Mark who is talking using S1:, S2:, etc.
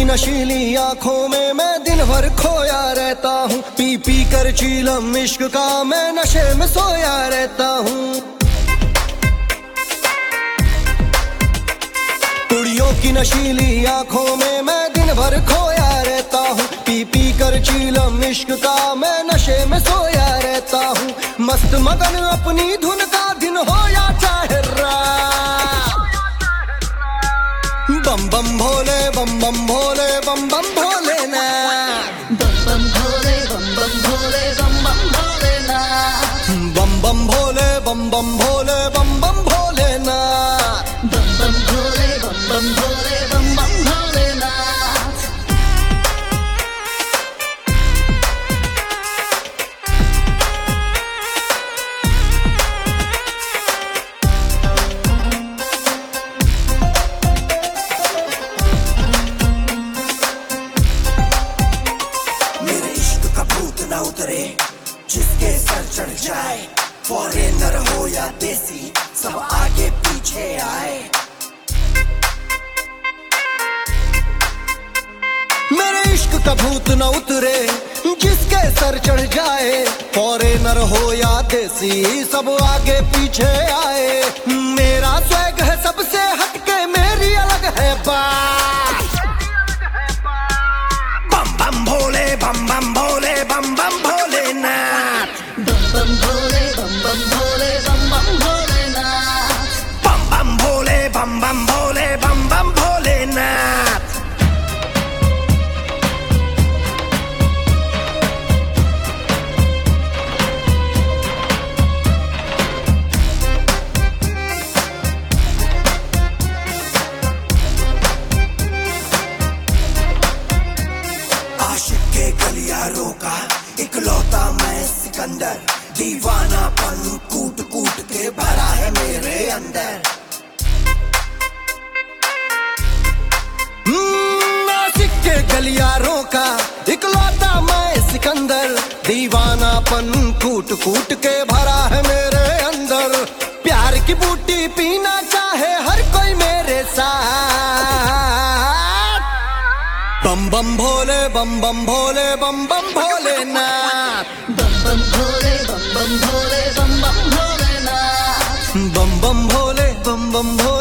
S1: नशीली आंखों में मैं दिन भर खोया रहता हूँ। पी पी कर चीलम इश्क का मैं नशे में सोया रहता हूँ। कुड़ियों की नशीली आंखों में मैं दिन भर खोया रहता हूँ। पी पी कर चीलम इश्क का मैं नशे में सोया रहता हूँ। मस्त मगन अपनी धुन का दिन हो या चाहे रात। बम बम भोले बम बम भोले बम बम भोले ना।
S2: बम बम भोले बम बम भोले बम बम भोले ना।
S1: बम बम भोले बम बम भोले बम बम भोले ना।
S2: बम बम भोले बम बम भोले बम बम भोले ना।
S1: मेरे इश्क का भूत न उतरे जिसके सर चढ़ जाए। फॉरेनर हो या देसी सब आगे पीछे आए। मेरे इश्क का भूत न उतरे जिसके सर चढ़ जाए। फॉरेनर हो या देसी सब आगे पीछे आए। मेरा स्वैग है सबसे हटके मेरी अलग है बात। बम बम भोले बम बम भोले बम बम भोले नाथ।
S2: बम बम भोले बम बम भोले बम बम भोले ना।
S1: बम बम भोले बम बम भोले बम बम भोले नाथ। आशिक के गलियारों का इकलौता मैं सिकंदर। दीवानापन कूट कूट के भरा है मेरे अंदर। आशिक के गलियारों का इकलौता मैं सिकंदर। दीवानापन कूट कूट के भरा है मेरे अंदर। प्यार की बूटी पीना चाहे हर कोई मेरे साथ। बम बम भोले बम बम भोले बम बम भोले नाथ।
S2: बम बम भोले बम बम भोले बम बम भोले ना।
S1: बम बम भोले बम बम भोले